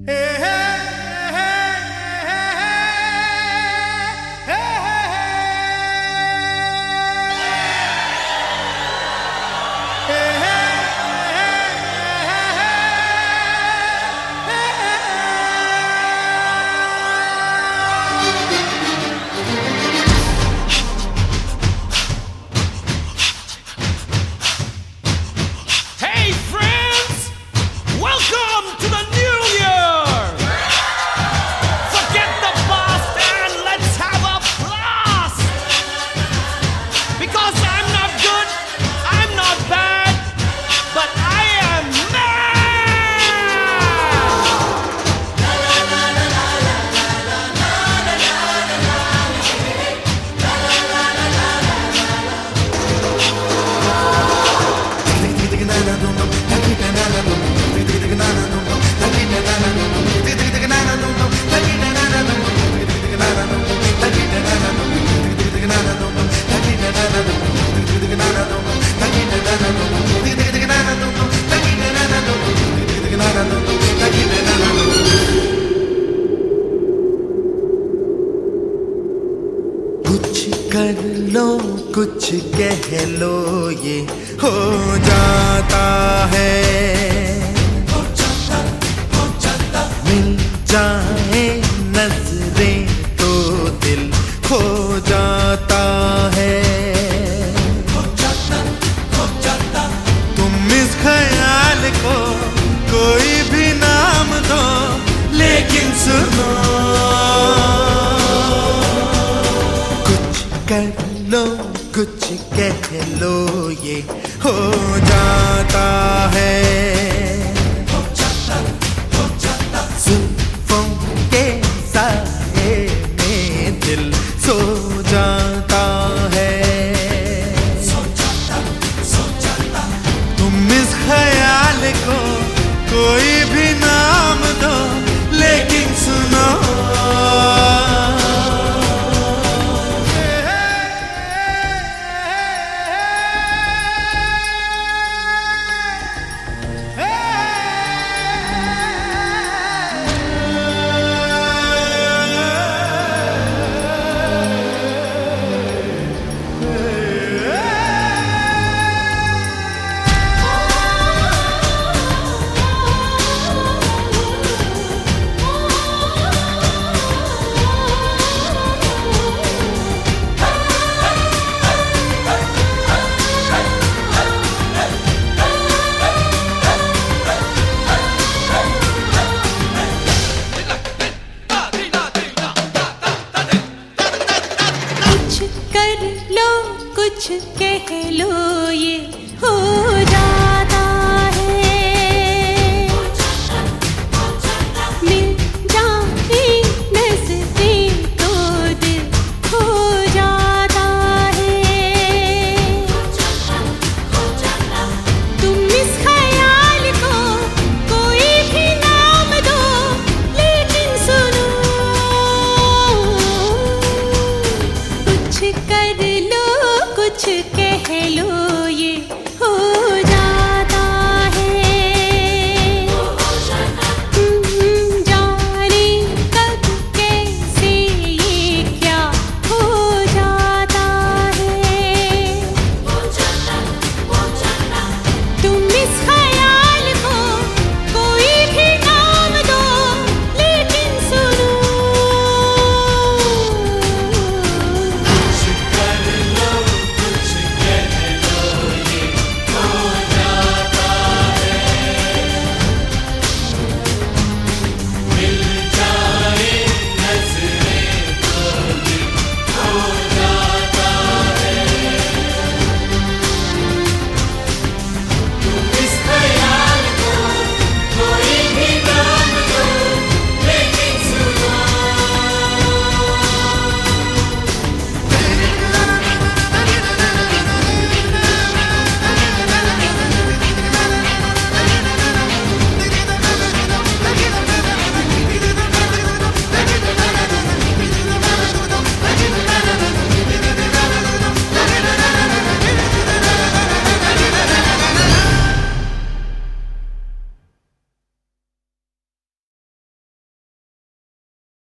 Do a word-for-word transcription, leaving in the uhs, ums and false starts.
कर लो कुछ कह लो ये हो जाता है, हो जाता, हो जाता। मिल जाए नजरें तो दिल खो जाता है, हो जाता, हो जाता। तुम इस ख्याल को कोई भी नाम दो, लेकिन सुनो कर लो कुछ कह लो ये हो जाता है, हो जाता, हो जाता। जुल्फों के साए में दिल सो जाता है, सो जाता, सो जाता। तुम इस ख्याल को कोई